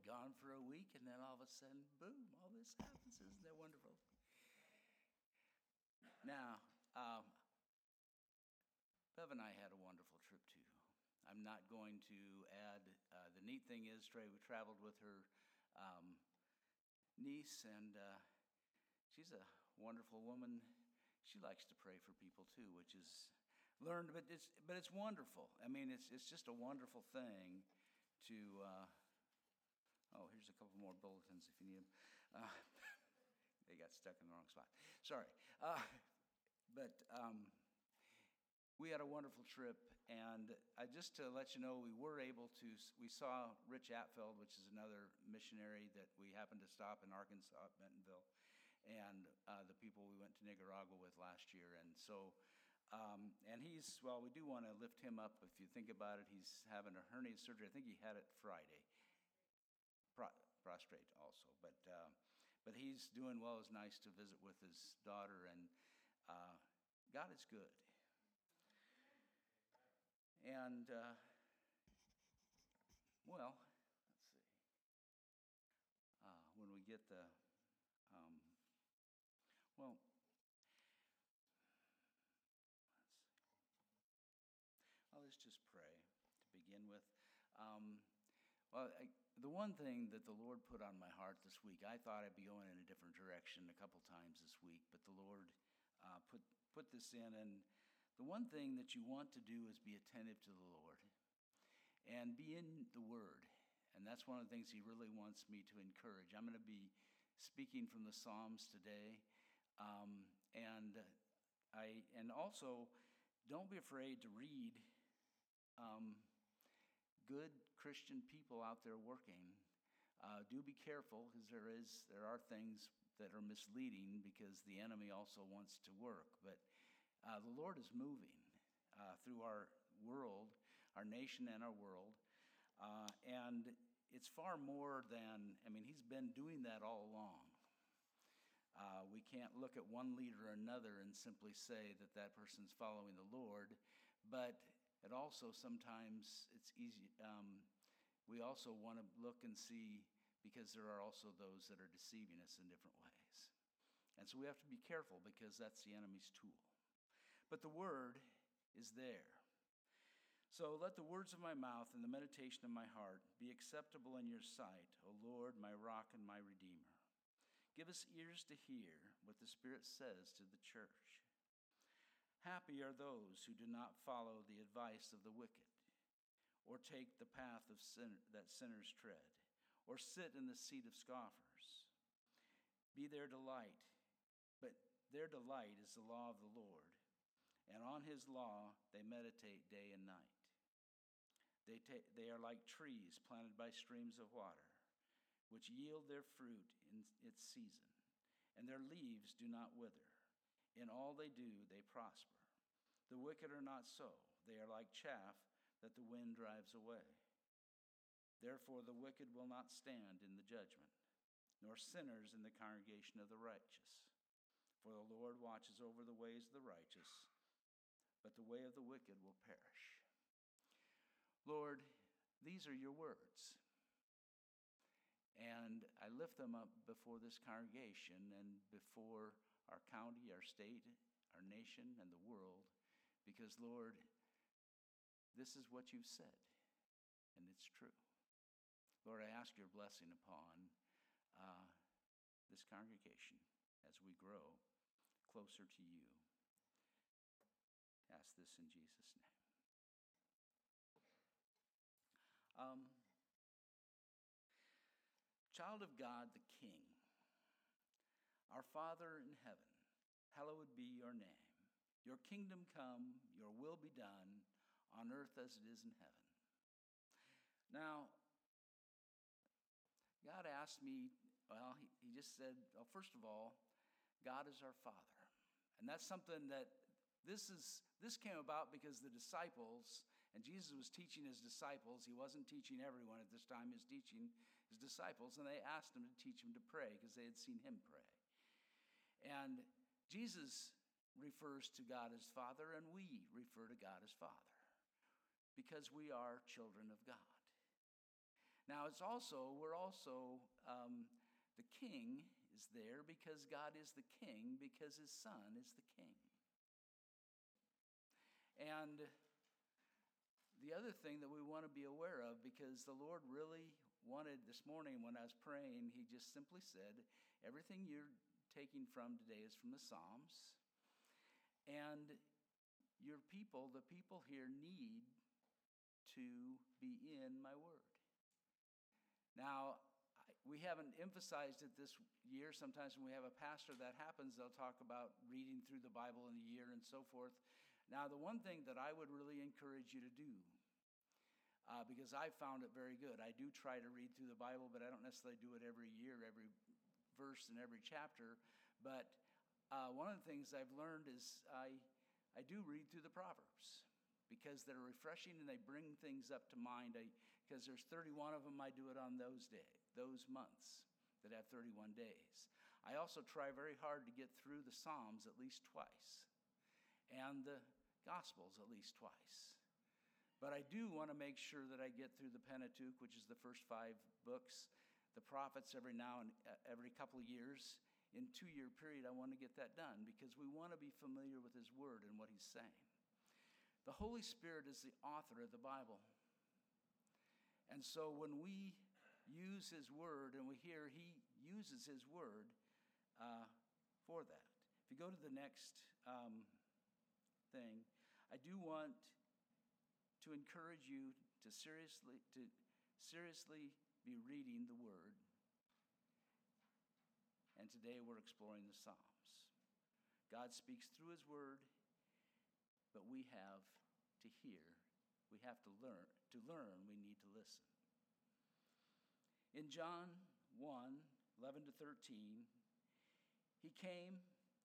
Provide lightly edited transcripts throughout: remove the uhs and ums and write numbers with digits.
gone for a week, and then all of a sudden, boom, all this happens. Isn't that wonderful? Now, Bev and I had a wonderful trip too. I'm not going to add, the neat thing is, Trey, we traveled with her niece, and she's a wonderful woman. She likes to pray for people too, which is learned, but it's wonderful. I mean, it's just a wonderful thing to. Here's a couple more bulletins if you need them. They got stuck in the wrong spot. Sorry, but we had a wonderful trip, and just to let you know, we saw Rich Atfeld, which is another missionary that we happened to stop in Arkansas, Bentonville, and the people we went to Nicaragua with last year. And so, we do want to lift him up. If you think about it, he's having a hernia surgery. I think he had it Friday. Prostrate also, but he's doing well. It's nice to visit with his daughter, and God is good. And let's see. When we get the let's just pray to begin with. The one thing that the Lord put on my heart this week, I thought I'd be going in a different direction a couple times this week, but the Lord put this in. And the one thing that you want to do is be attentive to the Lord and be in the Word. And that's one of the things He really wants me to encourage. I'm going to be speaking from the Psalms today. And also, don't be afraid to read good Christian people out there working. Do be careful, because there are things that are misleading, because the enemy also wants to work. But the Lord is moving through our world, our nation and our world. And it's far more than, He's been doing that all along. We can't look at one leader or another and simply say that that person's following the Lord, but it also sometimes it's easy. We also want to look and see, because there are also those that are deceiving us in different ways. And so we have to be careful, because that's the enemy's tool. But the Word is there. So let the words of my mouth and the meditation of my heart be acceptable in your sight, O Lord, my rock and my redeemer. Give us ears to hear what the Spirit says to the church. Happy are those who do not follow the advice of the wicked, or take the path of that sinners tread, or sit in the seat of scoffers. Be their delight, but their delight is the law of the Lord, and on His law they meditate day and night. They are like trees planted by streams of water, which yield their fruit in its season, and their leaves do not wither. In all they do, they prosper. The wicked are not so. They are like chaff that the wind drives away. Therefore the wicked will not stand in the judgment, nor sinners in the congregation of the righteous. For the Lord watches over the ways of the righteous, but the way of the wicked will perish. Lord, these are your words. And I lift them up before this congregation and before our county, our state, our nation, and the world, because, Lord, this is what you've said, and it's true. Lord, I ask your blessing upon this congregation as we grow closer to you. I ask this in Jesus' name. Child of God, the King, our Father in heaven, hallowed be your name. Your kingdom come, your will be done, on earth as it is in heaven. Now, God asked me, he just said, first of all, God is our Father. And that's something that this came about because the disciples, and Jesus was teaching his disciples. He wasn't teaching everyone at this time. He was teaching his disciples, and they asked him to teach them to pray because they had seen him pray. And Jesus refers to God as Father, and we refer to God as Father because we are children of God. Now, the king is there because God is the king, because his son is the king. And the other thing that we want to be aware of, because the Lord really wanted, this morning when I was praying, he just simply said, everything you're taking from today is from the Psalms. And your people, the people here, need to be in my word. Now, we haven't emphasized it this year. Sometimes when we have a pastor that happens, they'll talk about reading through the Bible in a year and so forth. Now, the one thing that I would really encourage you to do, because I found it very good. I do try to read through the Bible, but I don't necessarily do it every year, every verse and every chapter. But one of the things I've learned is I do read through the Proverbs, because they're refreshing and they bring things up to mind. Because there's 31 of them, I do it on those months that have 31 days. I also try very hard to get through the Psalms at least twice, and the Gospels at least twice. But I do want to make sure that I get through the Pentateuch, which is the first 5 books, the prophets every couple of years. In 2-year period, I want to get that done, because we want to be familiar with his word and what he's saying. The Holy Spirit is the author of the Bible. And so when we use his word and we hear he uses his word for that. If you go to the next thing, I do want to encourage you to seriously be reading the word. And today we're exploring the Psalms. God speaks through his word, but we have to hear. We have to learn. To learn, we need to listen. In John 1:11 to 13, he came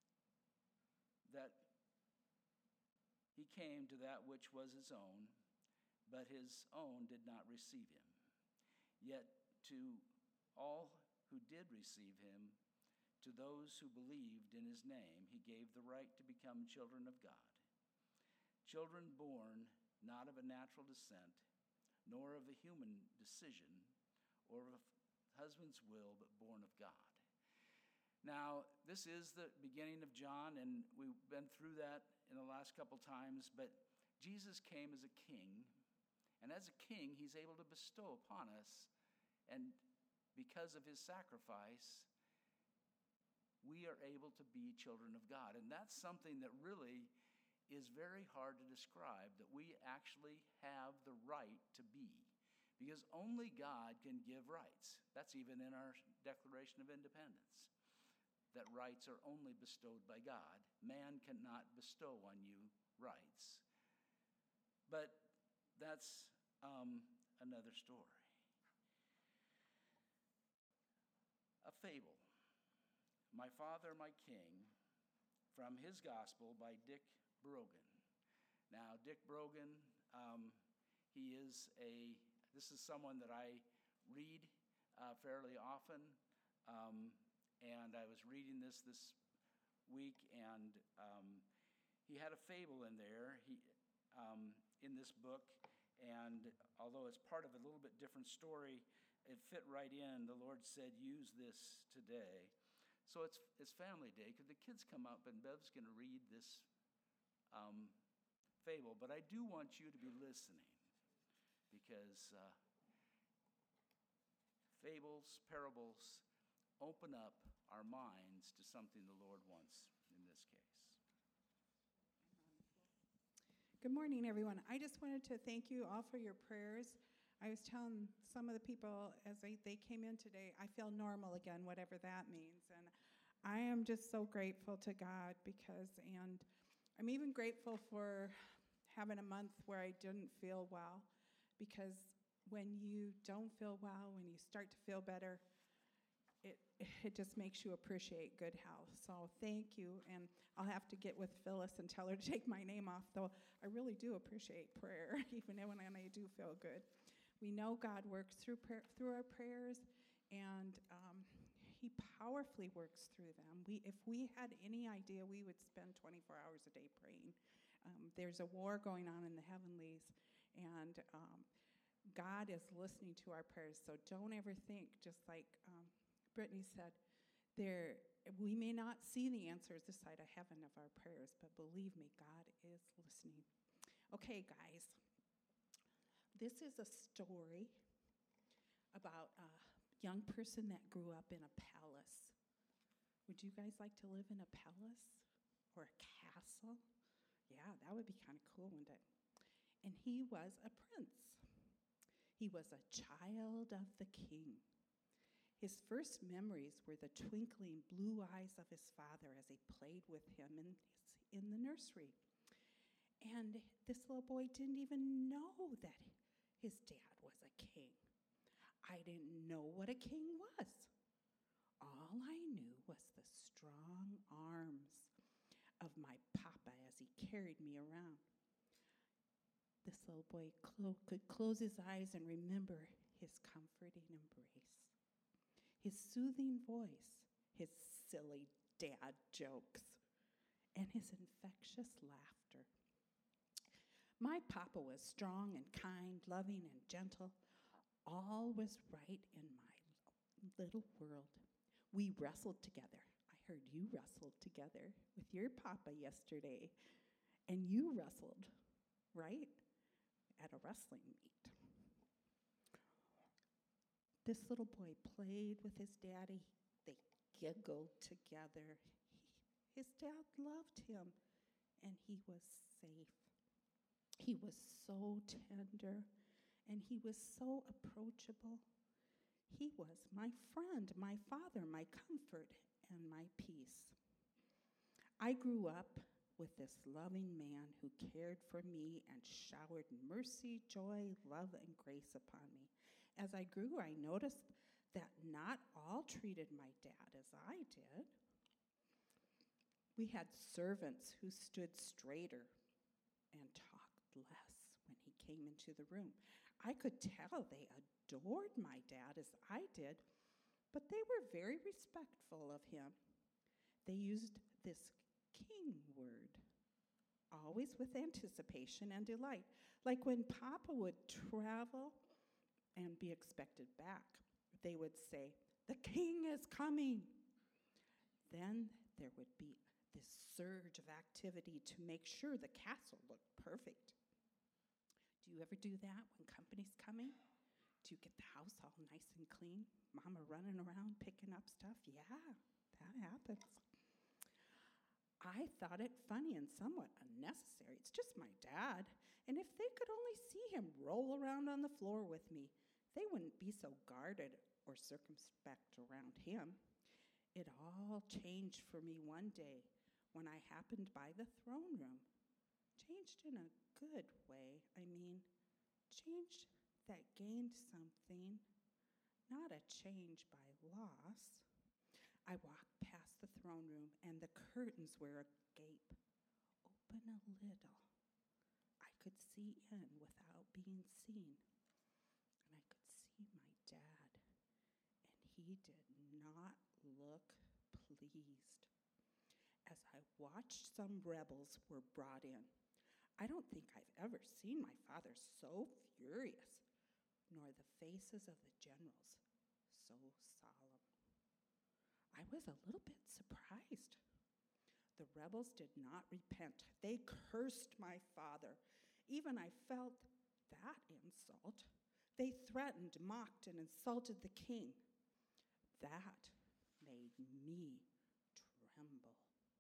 to that which was his own, but his own did not receive him. Yet to all who did receive him, to those who believed in his name, he gave the right to become children of God. Children born not of a natural descent, nor of a human decision, or of husband's will, but born of God. Now, this is the beginning of John, and we've been through that in the last couple times, but Jesus came as a king, and as a king, he's able to bestow upon us, and because of his sacrifice, we are able to be children of God. And that's something that really is very hard to describe, that we actually have the right to be. Because only God can give rights. That's even in our Declaration of Independence, that rights are only bestowed by God. Man cannot bestow on you rights. But that's another story. A fable. My Father, My King, from his Gospel by Dick Brogan. Now, Dick Brogan, this is someone that I read fairly often, and I was reading this week, and he had a fable in there in this book, and although it's part of a little bit different story, it fit right in. The Lord said, use this today. So it's family day. Could the kids come up, and Bev's going to read this fable, but I do want you to be listening, because fables, parables, open up our minds to something the Lord wants in this case. Good morning, everyone. I just wanted to thank you all for your prayers. I was telling some of the people as they came in today, I feel normal again, whatever that means. And I am just so grateful to God and I'm even grateful for having a month where I didn't feel well, because when you don't feel well, when you start to feel better, it just makes you appreciate good health. So thank you, and I'll have to get with Phyllis and tell her to take my name off, though I really do appreciate prayer, even when I do feel good. We know God works through our prayers, and he powerfully works through them. If we had any idea, we would spend 24 hours a day praying. There's a war going on in the heavenlies, and God is listening to our prayers. So don't ever think, just like Brittany said, we may not see the answers this side of heaven of our prayers, but believe me, God is listening. Okay, guys, this is a story about a young person that grew up in a palace. Would you guys like to live in a palace or a castle? Yeah, that would be kind of cool, wouldn't it? And he was a prince. He was a child of the king. His first memories were the twinkling blue eyes of his father as he played with him in the nursery. And this little boy didn't even know that his dad was a king. I didn't know what a king was. All I knew was the strong arms of my papa as he carried me around. This little boy could close his eyes and remember his comforting embrace, his soothing voice, his silly dad jokes, and his infectious laughter. My papa was strong and kind, loving and gentle. All was right in my little world. We wrestled together. I heard you wrestled together with your papa yesterday, and you wrestled, right, at a wrestling meet. This little boy played with his daddy. They giggled together. His dad loved him, and he was safe. He was so tender, and he was so approachable. He was my friend, my father, my comfort, and my peace. I grew up with this loving man who cared for me and showered mercy, joy, love, and grace upon me. As I grew, I noticed that not all treated my dad as I did. We had servants who stood straighter and talked less when he came into the room. I could tell they adored my dad as I did, but they were very respectful of him. They used this king word, always with anticipation and delight, like when Papa would travel and be expected back. They would say, "The king is coming." Then there would be this surge of activity to make sure the castle looked perfect. Do you ever do that when company's coming? Do you get the house all nice and clean? Mama running around picking up stuff? Yeah, that happens. I thought it funny and somewhat unnecessary. It's just my dad. And if they could only see him roll around on the floor with me, they wouldn't be so guarded or circumspect around him. It all changed for me one day when I happened by the throne room. Changed in a good way. Changed that gained something, not a change by loss. I walked past the throne room, and the curtains were agape. Open a little. I could see in without being seen, and I could see my dad, and he did not look pleased. As I watched, some rebels were brought in. I don't think I've ever seen my father so furious, nor the faces of the generals so solemn. I was a little bit surprised. The rebels did not repent. They cursed my father. Even I felt that insult. They threatened, mocked, and insulted the king. That made me tremble.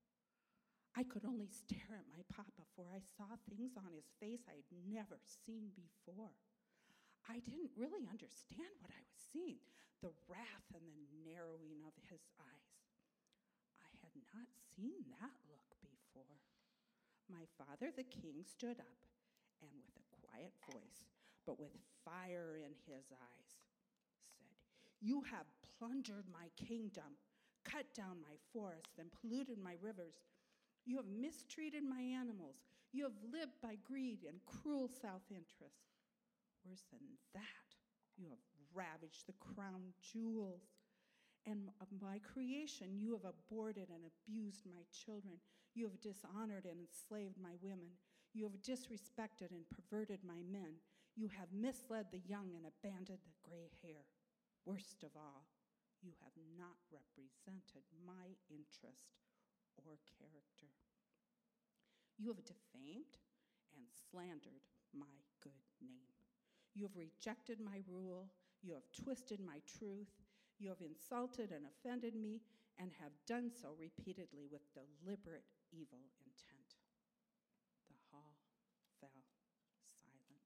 I could only stare at my papa, for I saw things on his face I'd never seen before. I didn't really understand what I was seeing, the wrath and the narrowing of his eyes. I had not seen that look before. My father, the king, stood up, and with a quiet voice, but with fire in his eyes, said, "You have plundered my kingdom, cut down my forests, and polluted my rivers. You have mistreated my animals. You have lived by greed and cruel self-interest. Worse than that, you have ravaged the crown jewels. And of my creation, you have aborted and abused my children. You have dishonored and enslaved my women. You have disrespected and perverted my men. You have misled the young and abandoned the gray hair. Worst of all, you have not represented my interest or character. You have defamed and slandered my good name. You have rejected my rule. You have twisted my truth. You have insulted and offended me and have done so repeatedly with deliberate evil intent. The hall fell silent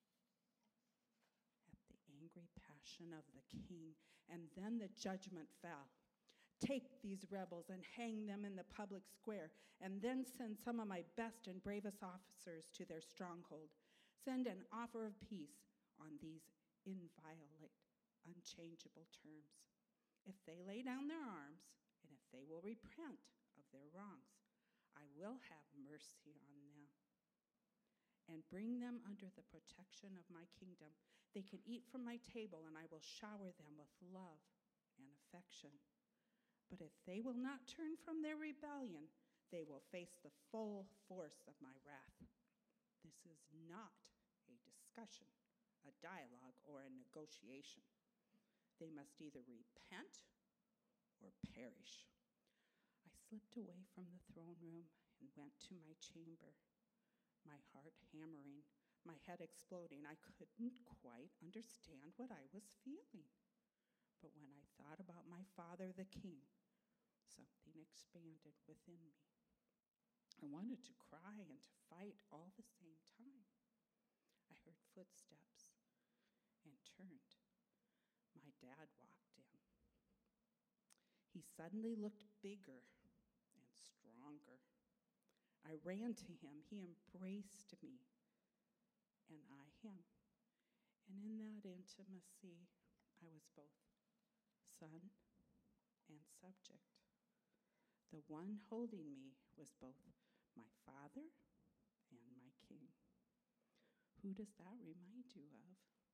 at the angry passion of the king, and then the judgment fell. Take these rebels and hang them in the public square, and then send some of my best and bravest officers to their stronghold. Send an offer of peace on these inviolate, unchangeable terms. If they lay down their arms, and if they will repent of their wrongs, I will have mercy on them and bring them under the protection of my kingdom. They can eat from my table, and I will shower them with love and affection. But if they will not turn from their rebellion, they will face the full force of my wrath. This is not a discussion, a dialogue, or a negotiation. They must either repent or perish. I slipped away from the throne room and went to my chamber, my heart hammering, my head exploding. I couldn't quite understand what I was feeling. But when I thought about my father, the king, something expanded within me. I wanted to cry and to fight all the same time. I heard footsteps and turned. My dad walked in. He suddenly looked bigger and stronger. I ran to him. He embraced me, and I him. And in that intimacy, I was both son and subject. The one holding me was both my father and my king. Who does that remind you of?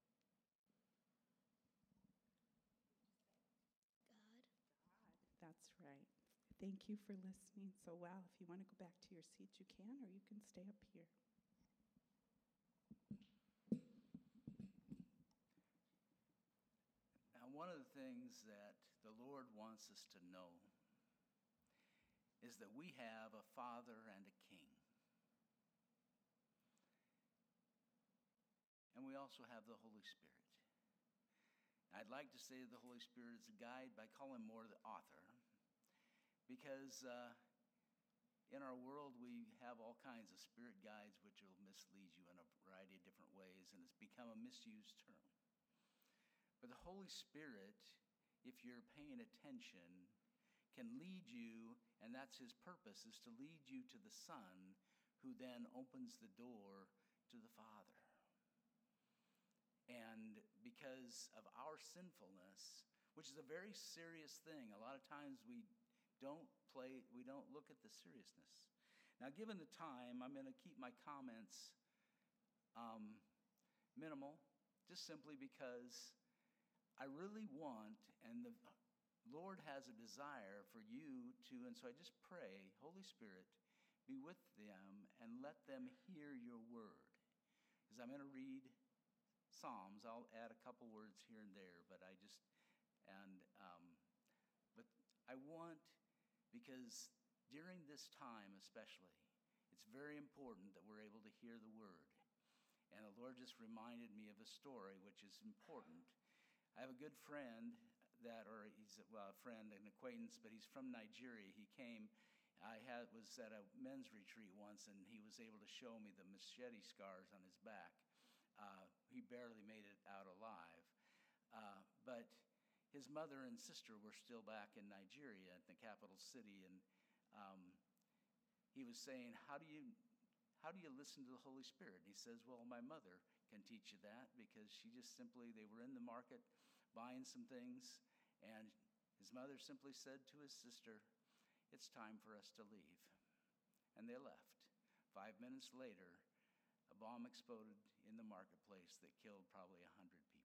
God. That's right. Thank you for listening so well. If you want to go back to your seat, you can, or you can stay up here. Now, one of the things that the Lord wants us to know is that we have a Father and a King. And we also have the Holy Spirit. I'd like to say the Holy Spirit is a guide, but I call him more the author. Because in our world, we have all kinds of spirit guides which will mislead you in a variety of different ways, and it's become a misused term. But the Holy Spirit, if you're paying attention, can lead you, and that's his purpose, is to lead you to the Son, who then opens the door to the Father. And because of our sinfulness, which is a very serious thing, a lot of times we don't look at the seriousness. Now, given the time, I'm going to keep my comments minimal, just simply because I really want, and the Lord has a desire for you to, and so I just pray, Holy Spirit, be with them and let them hear your word. Because I'm going to read Psalms. I'll add a couple words here and there, but I want, because during this time especially, it's very important that we're able to hear the word. And the Lord just reminded me of a story which is important. I have a good friend he's a friend, an acquaintance, but he's from Nigeria. He came, was at a men's retreat once, and he was able to show me the machete scars on his back. He barely made it out alive. But his mother and sister were still back in Nigeria at the capital city, and he was saying, how do you listen to the Holy Spirit? And he says, well, my mother can teach you that, because they were in the market buying some things, and his mother simply said to his sister, it's time for us to leave. And they left. 5 minutes later, a bomb exploded in the marketplace that killed probably 100 people.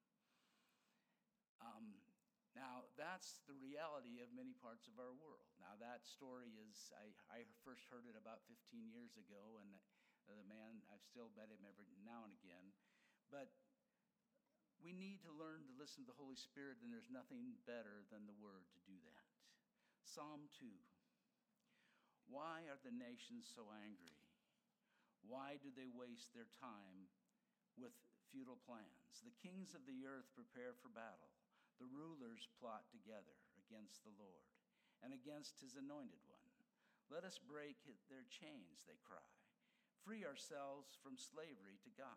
Now, that's the reality of many parts of our world. Now, that story is, I first heard it about 15 years ago, and the man, I've still met him every now and again. But we need to learn to listen to the Holy Spirit, and there's nothing better than the Word to do that. Psalm 2. Why are the nations so angry? Why do they waste their time with futile plans? The kings of the earth prepare for battle. The rulers plot together against the Lord and against his anointed one. Let us break their chains, they cry. Free ourselves from slavery to God.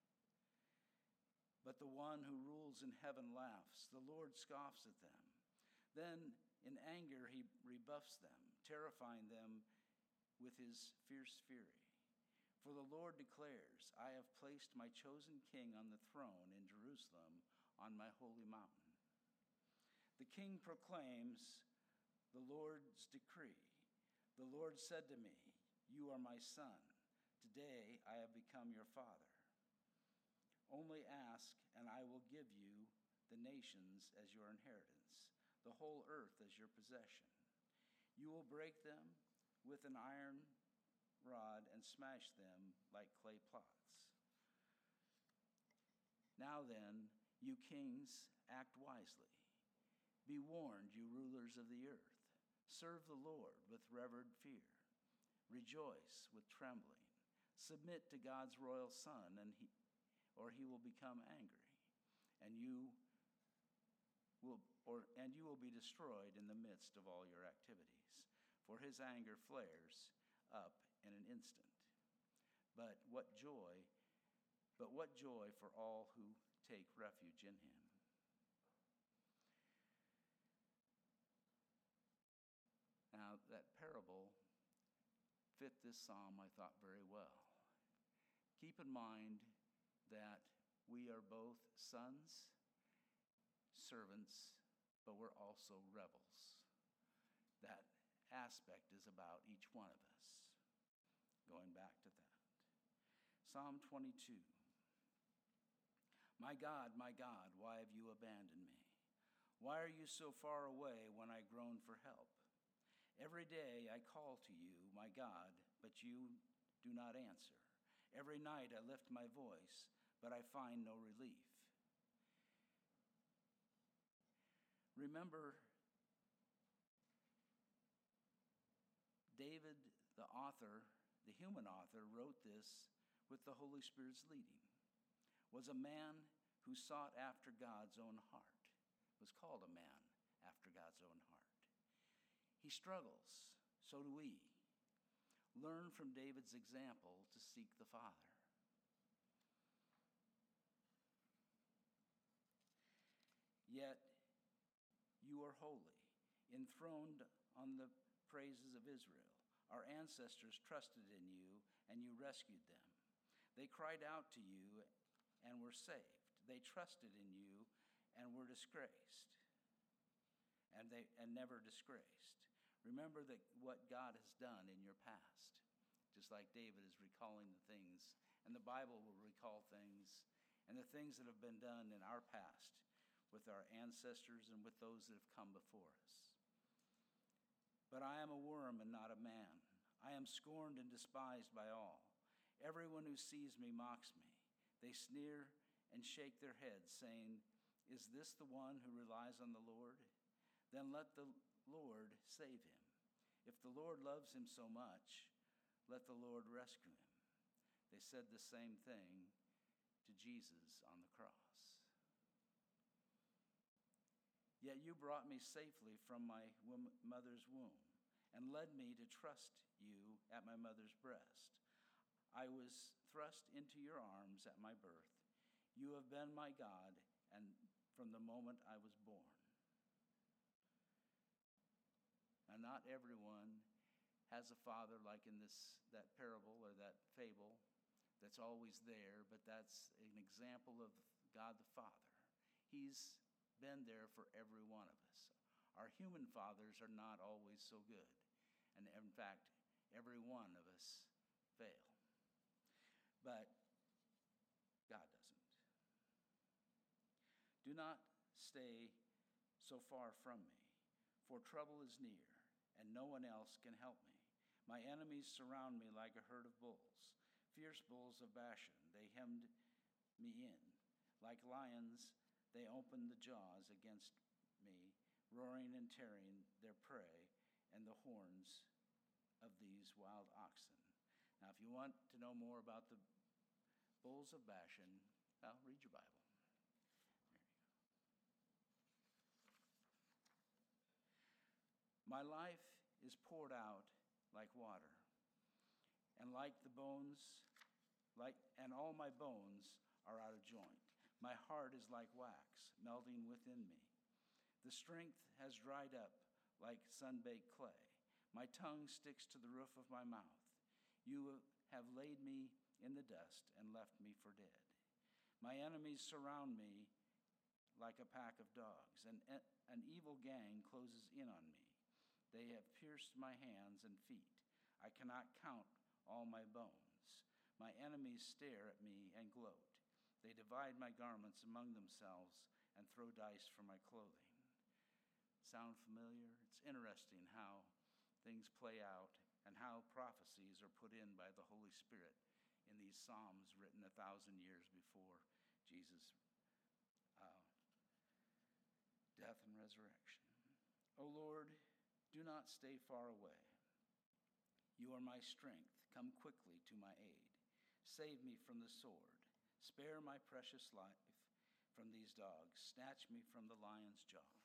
But the one who rules in heaven laughs. The Lord scoffs at them. Then in anger he rebuffs them, terrifying them with his fierce fury. For the Lord declares, I have placed my chosen king on the throne in Jerusalem on my holy mountain. The king proclaims the Lord's decree. The Lord said to me, you are my son. Today I have become your father. Only ask, and I will give you the nations as your inheritance, the whole earth as your possession. You will break them with an iron rod and smash them like clay pots. Now then, you kings, act wisely. Be warned, you rulers of the earth. Serve the Lord with reverent fear. Rejoice with trembling. Submit to God's royal Son, or he will become angry, and you will be destroyed in the midst of all your activities. For his anger flares up in an instant. But what joy for all who take refuge in him. Now, that parable fit this psalm, I thought, very well. Keep in mind that we are both sons, servants, but we're also rebels. That aspect is about each one of us. Going back to that. Psalm 22. My God, why have you abandoned me? Why are you so far away when I groan for help? Every day I call to you, my God, but you do not answer. Every night I lift my voice, but I find no relief. Remember, David, the author, the human author, wrote this with the Holy Spirit's leading. Was a man who sought after God's own heart. Was called a man after God's own heart. He struggles, so do we. Learn from David's example to seek the Father. Yet you are holy, enthroned on the praises of Israel. Our ancestors trusted in you, and you rescued them. They cried out to you and were saved. They trusted in you and were disgraced, and never disgraced. Remember what God has done in your past, just like David is recalling the things, and the Bible will recall things, and the things that have been done in our past with our ancestors and with those that have come before us. But I am a worm and not a man. I am scorned and despised by all. Everyone who sees me mocks me. They sneer and shake their heads, saying, is this the one who relies on the Lord? Then let the Lord save him. If the Lord loves him so much, let the Lord rescue him. They said the same thing to Jesus on the cross. Yet you brought me safely from my mother's womb and led me to trust you at my mother's breast. I was thrust into your arms at my birth. You have been my God, and from the moment I was born. And not everyone has a father like in that parable or that fable that's always there, but that's an example of God the Father. He's been there for every one of us. Our human fathers are not always so good. And in fact, every one of us fail. But God doesn't. Do not stay so far from me, for trouble is near, and no one else can help me. My enemies surround me like a herd of bulls, fierce bulls of Bashan. They hemmed me in. Like lions, they open the jaws against me, roaring and tearing their prey and the horns of these wild oxen. Now, if you want to know more about the bulls of Bashan, well, read your Bible. My life is poured out like water, and like the bones, and all my bones are out of joint. My heart is like wax, melting within me. The strength has dried up like sun-baked clay. My tongue sticks to the roof of my mouth. You have laid me in the dust and left me for dead. My enemies surround me like a pack of dogs, and an evil gang closes in on me. They have pierced my hands and feet. I cannot count all my bones. My enemies stare at me and gloat. They divide my garments among themselves and throw dice for my clothing. Sound familiar? It's interesting how things play out and how prophecies are put in by the Holy Spirit in these Psalms written 1,000 years before Jesus' death and resurrection. O Lord, do not stay far away. You are my strength. Come quickly to my aid. Save me from the sword. Spare my precious life from these dogs. Snatch me from the lion's jaws.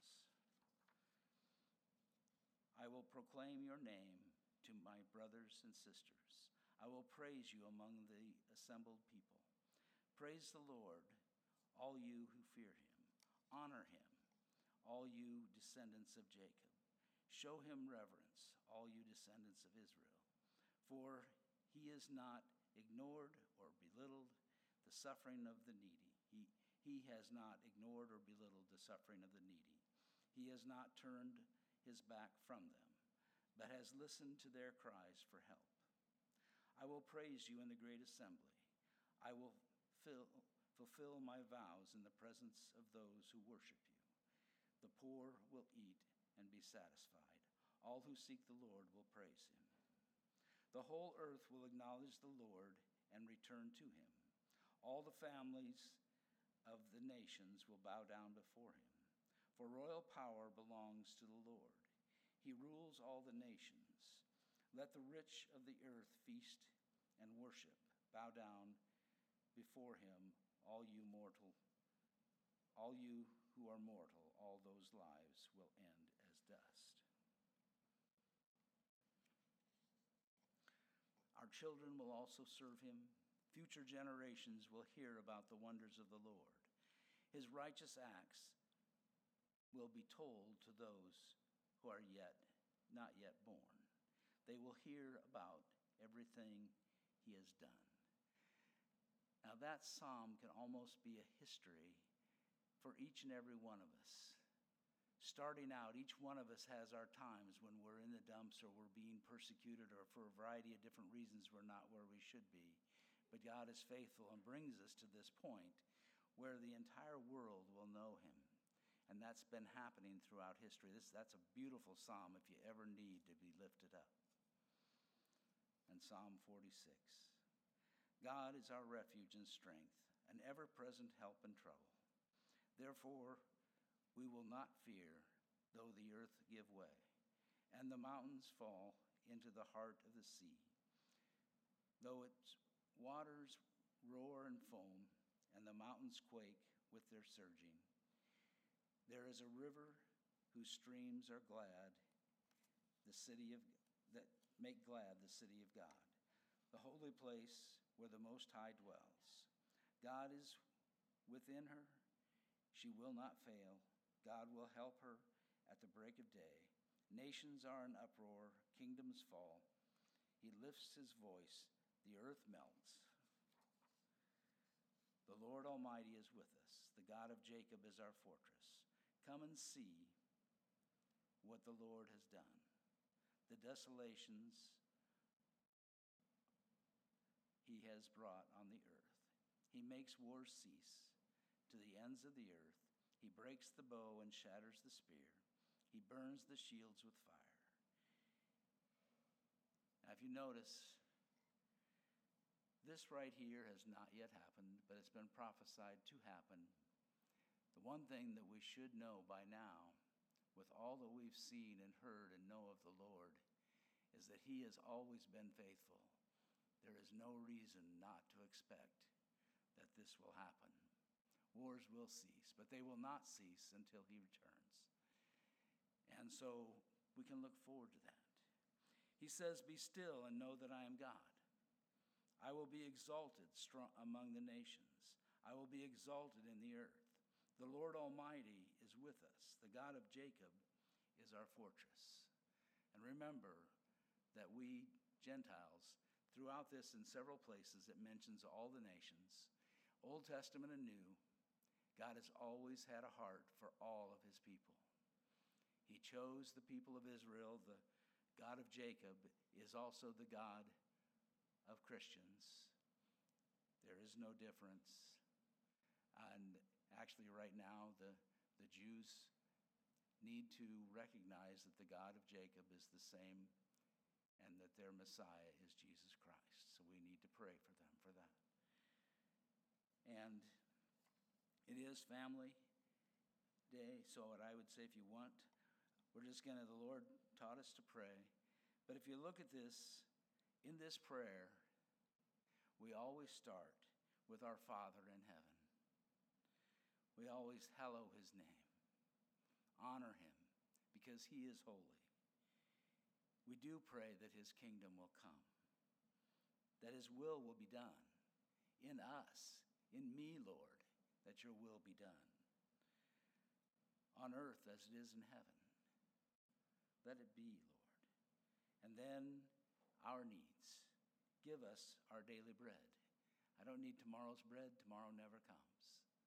I will proclaim your name to my brothers and sisters. I will praise you among the assembled people. Praise the Lord, all you who fear him. Honor him, all you descendants of Jacob. Show him reverence, all you descendants of Israel. For he has not ignored or belittled the suffering of the needy. He has not ignored or belittled the suffering of the needy. He has not turned his back from them, but has listened to their cries for help. I will praise you in the great assembly. I will fulfill my vows in the presence of those who worship you. The poor will eat and be satisfied. All who seek the Lord will praise him. The whole earth will acknowledge the Lord and return to him. All the families of the nations will bow down before him. For royal power belongs to the Lord. He rules all the nations. Let the rich of the earth feast and worship. Bow down before him, all you who are mortal. All those lives will end as dust. Our children will also serve him. Future generations will hear about the wonders of the Lord. His righteous acts will be told to those who are not yet born. They will hear about everything he has done. Now that psalm can almost be a history for each and every one of us. Starting out, each one of us has our times when we're in the dumps or we're being persecuted or for a variety of different reasons we're not where we should be. But God is faithful and brings us to this point where the entire world will know him. And that's been happening throughout history. That's a beautiful psalm if you ever need to be lifted up. And Psalm 46. God is our refuge and strength, an ever-present help in trouble. Therefore, we will not fear, though the earth give way, and the mountains fall into the heart of the sea. Though its waters roar and foam, and the mountains quake with their surging. There is a river whose streams are glad, that make glad the city of God, the holy place where the Most High dwells. God is within her. She will not fail. God will help her at the break of day. Nations are in uproar. Kingdoms fall. He lifts his voice. The earth melts. The Lord Almighty is with us. The God of Jacob is our fortress. Come and see what the Lord has done. The desolations he has brought on the earth. He makes wars cease to the ends of the earth. He breaks the bow and shatters the spear. He burns the shields with fire. Now, if you notice, This right here has not yet happened, but it's been prophesied to happen. The one thing that we should know by now, with all that we've seen and heard and know of the Lord, is that he has always been faithful. There is no reason not to expect that this will happen. Wars will cease, but they will not cease until he returns. And so we can look forward to that. He says, "Be still and know that I am God. I will be exalted among the nations. I will be exalted in the earth. The Lord Almighty is with us. The God of Jacob is our fortress." And remember that we Gentiles, throughout this in several places, it mentions all the nations, Old Testament and New, God has always had a heart for all of his people. He chose the people of Israel. The God of Jacob is also the God of Christians. There is no difference. And actually right now the Jews need to recognize that the God of Jacob is the same and that their Messiah is Jesus Christ. So we need to pray for them for that. And it is Family Day, so what I would say, if you want, the Lord taught us to pray. But if you look at this, in this prayer, we always start with our Father in heaven. We always hallow his name, honor him, because he is holy. We do pray that his kingdom will come, that his will be done in us, in me, Lord, that your will be done on earth as it is in heaven. Let it be, Lord. And then our needs. Give us our daily bread. I don't need tomorrow's bread. Tomorrow never comes.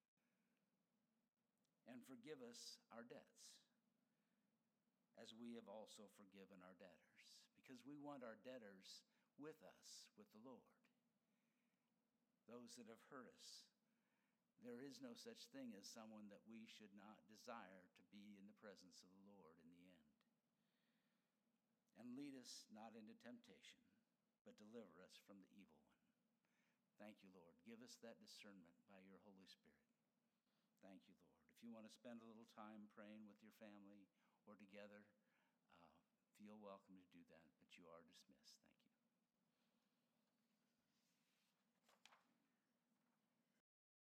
And forgive us our debts, as we have also forgiven our debtors, because we want our debtors with us, with the Lord. Those that have hurt us. There is no such thing as someone that we should not desire to be in the presence of the Lord in the end. And lead us not into temptation, but deliver us from the evil one. Thank you, Lord. Give us that discernment by your Holy Spirit. Thank you, Lord. If you want to spend a little time praying with your family or together, feel welcome to do that, but you are dismissed. Thank you.